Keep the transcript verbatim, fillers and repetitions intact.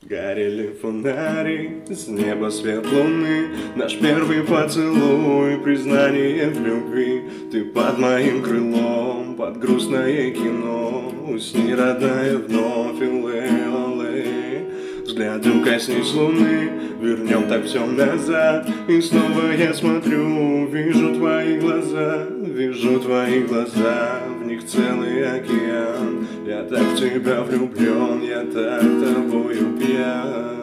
Горели фонари, с неба свет луны, наш первый поцелуй, признание в любви. Ты под моим крылом, под грустное кино. Усни, родная, вновь, илэ-олэ. Взглядом коснись луны, вернем так все назад. И снова я смотрю, вижу твои глаза, вижу твои глаза, в них целый океан. Я так в тебя влюблен, я так тобою пьян.